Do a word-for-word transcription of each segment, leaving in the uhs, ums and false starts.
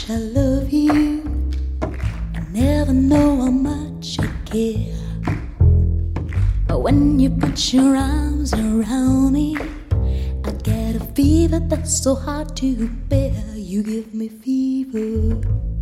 much I love you. I never know how much I care. But when you put your arms around me, I get a fever that's so hard to bear. You give me fever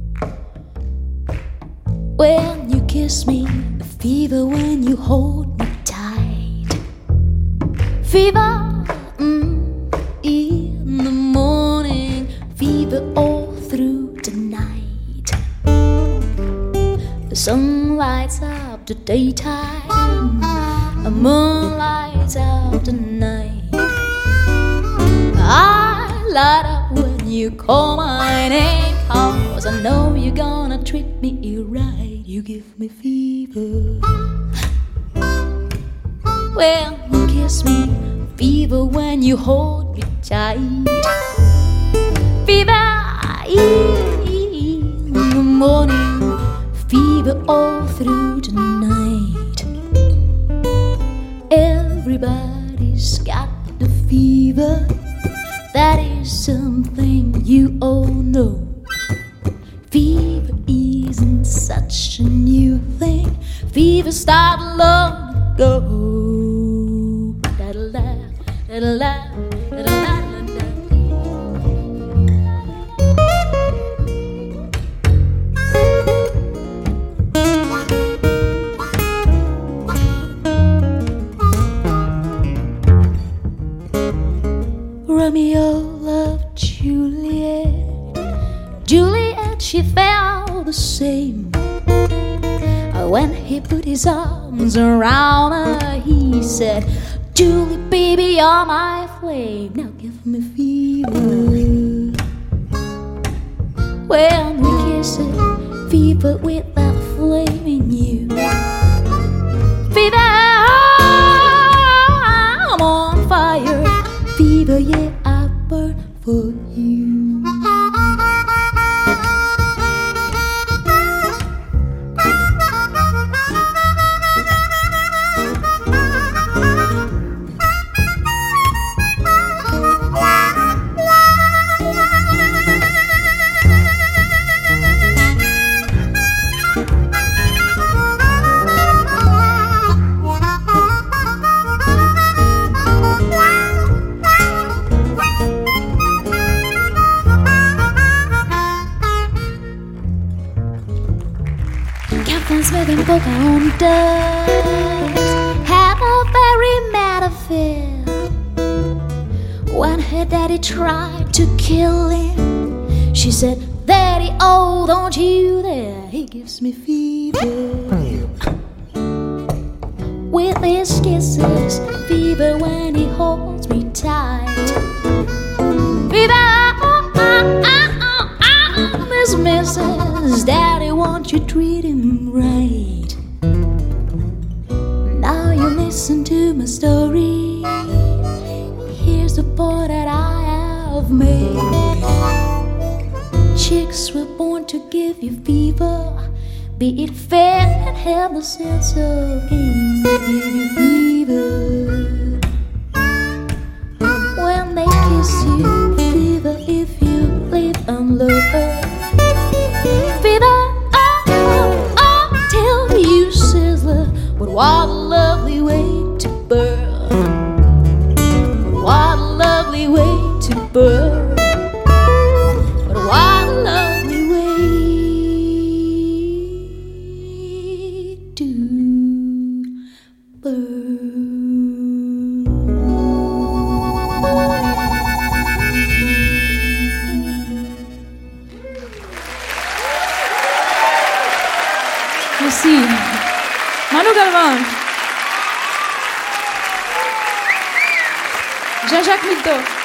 when you kiss me, a fever when you hold me tight. Fever mm, in the morning, fever all through the night. The sun lights up the daytime, the moon lights up the night. I light up when you call my name, 'cause I know you're gonna treat me right. You give me fever when you kiss me, fever when you hold me tight. Fever in the morning, fever all through the night. Everybody's got the fever. That is something you all know. Fever isn't such a new thing. Fever started long ago. Da-da-da, da-da-da, da-da-da. Romeo loved Juliet. Juliet, she felt the same. When he put his arms around her, he said, Julie, baby, you're my flame. Now give me fever when we kiss it, fever with that flame in you. Fever, I'm on fire. Fever, yeah, I burn for you. Captain Smith and Pocahontas had a very mad affair. When her daddy tried to kill him, she said, Daddy, oh, don't you dare. He gives me fever with his kisses, fever when he holds me tight. Fever, oh, oh, oh, oh, Miss Missus Daddy, won't you treat him right? Now you listen to my story. Here's the part that I have made. Chicks were born to give you fever. Be it fair and have the sense of game. Give you fever when they kiss you. Fever if you live and love. Fever, oh, oh, oh, till you sizzle. But what a lovely way to burn. What a lovely way to burn. But what a lovely way to burn. Merci. Manu Galvan. Jean-Jacques Milteau.